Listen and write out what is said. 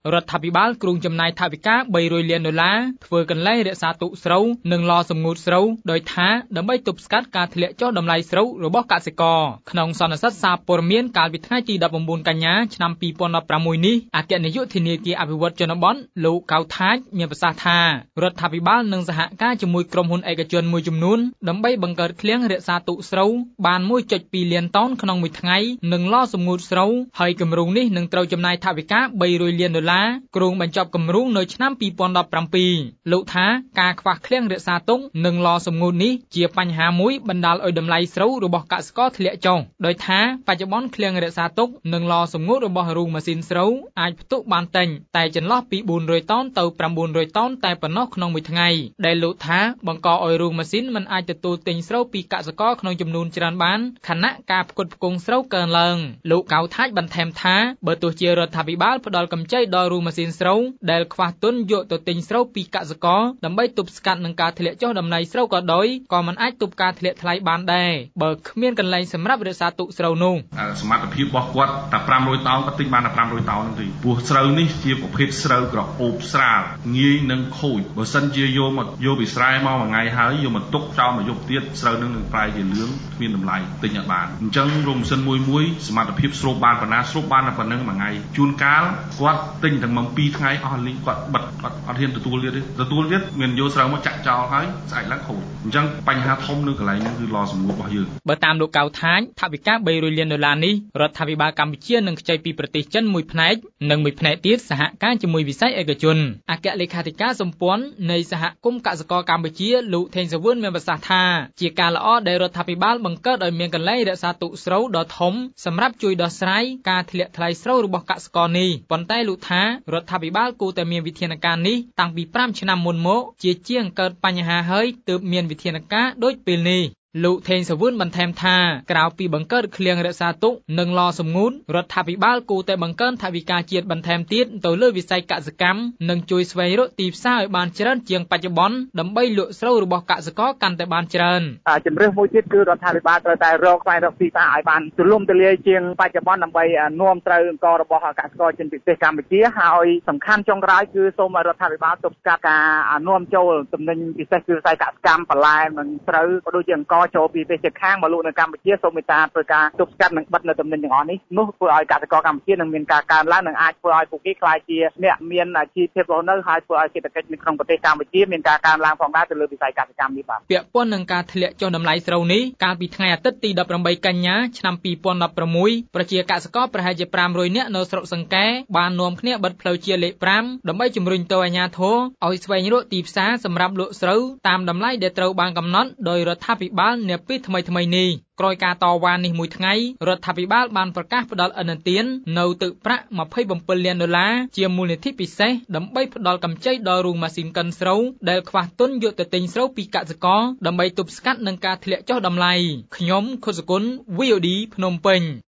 រដ្ឋាភិបាលគ្រោងចំណាយថវិកា$300 លានធ្វើកន្លែងរក្សាទុកស្រូវនិងឡសម្ងួតស្រូវដោយថាដើម្បីទប់ស្កាត់ការធ្លាក់ចុះតម្លៃស្រូវរបស់កសិករក្នុងសន្និសីទសារព័ត៌មានកាលពីថ្ងៃទី19 កញ្ញាឆ្នាំ2016នេះអគ្គនាយកធនាគារអភិវឌ្ឍជនបទលោកកៅថាចមានប្រសាសន៍ថារដ្ឋាភិបាលនឹងសហការជាមួយក្រុមហ៊ុនឯកជនមួយចំនួនដើម្បីបង្កើតឃ្លាំងរក្សាទុកស្រូវបាន 1.2 លានតោនក្នុងមួយថ្ងៃនិងឡសម្ងួតស្រូវហើយគម្រោងនេះនឹងត្រូវចំណាយថវិកា$300 លានគ្រោងបញ្ចប់គម្រោងនៅឆ្នាំ2017លោកថាការខ្វះឃ្លាំងរក្សាទុកនិងឡសម្ងួតនេះជាបញ្ហាមួយបណ្ដាលឲ្យតម្លៃស្រូវរបស់កសិករធ្លាក់ចុះដោយថាបច្ចុប្បន្នឃ្លាំងរក្សាទុកនិងឡសម្ងួតរបស់រោងម៉ាស៊ីនស្រូវអាចផ្ទុកបានតែចន្លោះពី400តោនទៅ900តោនតែប៉ុណ្ណោះក្នុងមួយថ្ងៃដែលលោកថាបង្កឲ្យរោងម៉ាស៊ីនមិនអាចទទួលទិញស្រូវពីកសិករក្នុងចំនួនច្រើនបានខណៈការផ្គត់ផ្គង់ស្រូវកើនឡើងលោកកៅថាចបន្ថែមថាបើទោះជារដ្ឋាភិបាលផ្ដល់កម្ចីដល់រោងម៉ាស៊ីនស្រូវដែលខ្វះទុនយកទៅទិញស្រូវពីកសិករដើម្បីទប់ស្កាត់នឹងការធ្លាក់ចុះតម្លៃស្រូវក៏ដោយក៏មិនអាចទប់ការធ្លាក់ថ្លៃបានដែរបើគ្មានកន្លែងសម្រាប់រក្សាទុកស្រូវនោះសមត្ថភាពរបស់គាត់តែ500តោនគាត់ទិញបានតែ500តោនហ្នឹងទេព្រោះស្រូវនេះជាប្រភេទស្រូវក្រអូបស្រាលងាយនឹងខូចបើសិនជាយកពីស្រែមកមួយថ្ងៃហើយយកមកទុកចោលមកយប់ទៀតស្រូវនឹងប្រែជាលឿងគ្មានតម្លៃទិញអត់បានអញ្ចឹងរោងម៉ាស៊ីនមួយសមត្ថភាពស្រូបបានប៉ុណ្ណាស្រូបបានតែប៉ុណ្្នឹងមួយថ្ងៃជួនកាលគាត់ទិញទាំងមក2ថ្ងៃអស់លីងគាត់បិទគាត់អត់ហ៊ានទទួលទៀតមានយកស្រូវមកចាក់ចោលហើយស្អែកឡើងខូចអញ្ចឹងបញ្ហាធំនៅកន្លែងនេះគឺឡសម្ងួតរបស់យើងបើតាមលោកកៅថាចថវិកា$300 លាននេះរដ្ឋាភិបាលកម្ពុជានឹងខ្ចីពីប្រទេសចិនមួយផ្នែកនិងមួយផ្នែកទៀតសហការជាមួយវិស័យឯកជនអគ្គលេខាធិការសម្ព័ន្ធនៃសហគមន៍កសិករកម្ពុជាលោកថេងសាវឿនមានប្រសាសន៍ថាជាការល្អដែលរដ្ឋាភិបាលបង្កើតឲ្យមានកន្លែងរក្សាទុកស្រូវដ៏ធំសម្រាប់ជួយដោះស្រាយការធ្លាក់ថ្លៃស្រូវរបស់កសិករនេះប៉ុន្តែលោកថារដ្ឋាភិបាលគួរតែមានវិធានការនេះតាំងពី5ឆ្នាំមុនមកជាជាងកើតបញ្ហាហើយទើបមានវិធានការដូចពេលនេះលោកថេងសាវឿនបន្ថែមថាក្រៅពីបង្កើតឃ្លាំងរក្សាទុកនិងឡសម្ងួតរដ្ឋាភិបាលគួរតែបង្កើនថវិកាជាតិបន្ថែមទៀតទៅលើវិស័យកសិកម្មនិងជួយស្វែងរកទីផ្សារឲ្យបានច្រើនជាងបច្ចុប្បន្នដើម្បីលក់ស្រូវរបស់កសិករកាន់តែបានច្រើនជំរឿនមួយទៀតគឺរដ្ឋាភិបាលត្រូវតែស្វែងរកទីផ្សារឲ្យបានទូលំទូលាយជាងបច្ចុប្បន្នដើម្បីនាំស្រូវអង្គរបស់កសិករជនពិសេសកម្ពុជាហើយសំខាន់ចុងក្រោយគឺសូមឲ្យរដ្ឋាភិបាលទប់ស្កាត់ការនាំចូលទំនិញពិសេសគឺវិស័យកសិកម្មបន្លែនិងស្រូវក៏ដូចជាអង្គចូលពីប្រទេសជិតខាងមកលក់នៅកម្ពុជាសូមមេត្តាធ្វើការទប់ស្កាត់និងបិទនៅទំនិញទាំងអស់នេះនោះធ្វើឲ្យកសិករកម្ពុជានឹងមានការកើនឡើងនិងអាចធ្វើឲ្យពួកគេក្លាយជាអ្នកមានអាជីវភាពរស់នៅហើយធ្វើឲ្យសេដ្ឋកិច្ចនៅក្នុងប្រទេសកម្ពុជាមានការកើនឡើងផងដែរទៅលើវិស័យកសិកម្មនេះបាទពាក់ព័ន្ធនឹងការធ្លាក់ចុះតម្លៃស្រូវនេះកាលពីថ្ងៃអាទិត្យទី18 កញ្ញាឆ្នាំ2016ប្រជាកសិករប្រហែលជា500នាក់នៅស្រុកសង្កែបាននាំគ្នាបិទផ្លូវជាលេខ5ដើម្បីជំរុញទៅអាជ្ញាធរឲ្យស្វែងរកទីផ្សារសម្រាប់លក់ស្រូវតាមតម្លៃដែលត្រូវបានកំណត់ដោយរដ្ឋាភិបាលនាពេលថ្មីនេះក្រោយការតវ៉ានេះមួយថ្ងៃរដ្ឋាភិបាលបានប្រកាសផ្ដល់ឥណទាននៅទឹកប្រាក់$27 លានជាមូលនិធិពិសេសដើម្បីផ្ដល់កម្ចីដល់រោងម៉ាស៊ីនកិនស្រូវដែលខ្វះទុនយកទៅទិញស្រូវពីកសិករដើម្បីទប់ស្កាត់នឹងការធ្លាក់ចុះតម្លៃខ្ញុំខុសសុគន្ធ VOD ភ្នំពេញ